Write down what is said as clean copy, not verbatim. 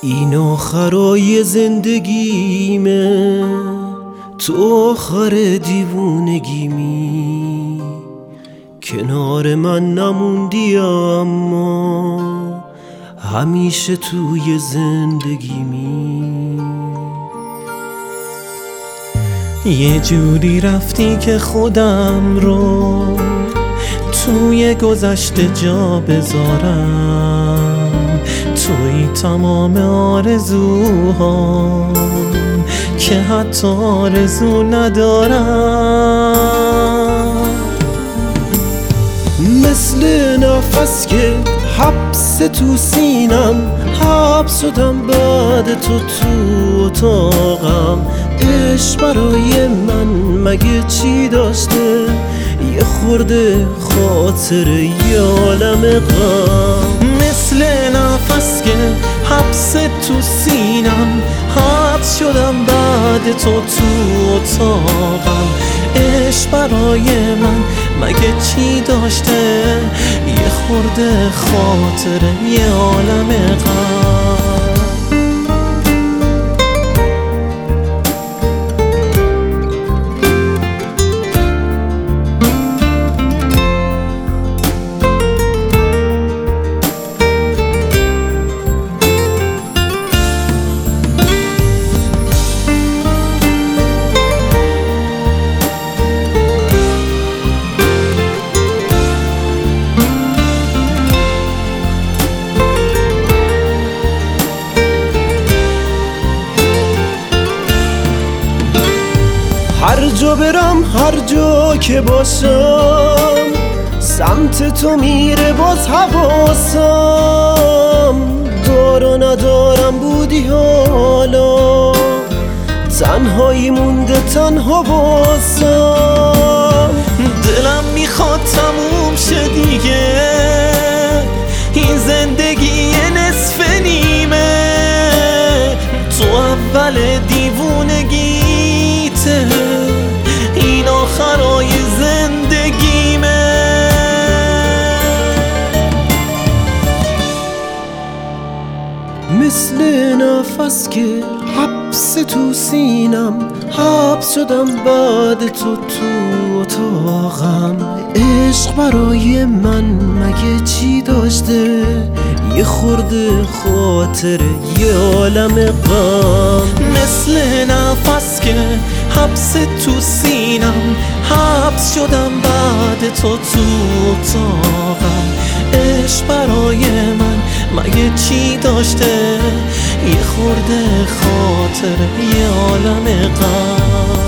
این آخرای زندگیمه، تو آخر دیوونگیمی. کنار من نموندی اما همیشه توی زندگیمی. یه جوری رفتی که خودم رو توی گذشته جا بذارم، توی تمام آرزوهام که حتی آرزو ندارم. مثل نفس که حبس تو سینم، حبس شدم بعد تو اتاقم. عشق برای من مگه چی داشته؟ یه خورده خاطر یه عالم غم. مثل نفس که حبس تو سینم، حبس شدم بعد تو اتاقم. عشق برای من مگه چی داشته؟ یه خورده خاطر یه عالم غم. هر جا برم، هر جا که باشم، سمت تو میره باز حواسم. دار ندارم بودی حالا، تنهایی مونده تنها باسم. دلم میخواد تموم شه دیگه، این زندگی نصف نیمه. تو اول دیوونگیته، این آخرای زندگیمه. مثل نفس که حبس تو سینم، حبس شدم بعد تو اتاقم. عشق برای من مگه چی داشته؟ یه خورده خاطر یه عالم غم. مثل نفس که حبس تو سینم، حبس شدم بعد تو اتاقم. عشق برای من مگه چی داشته؟ یه خورده خاطر یه عالم غم.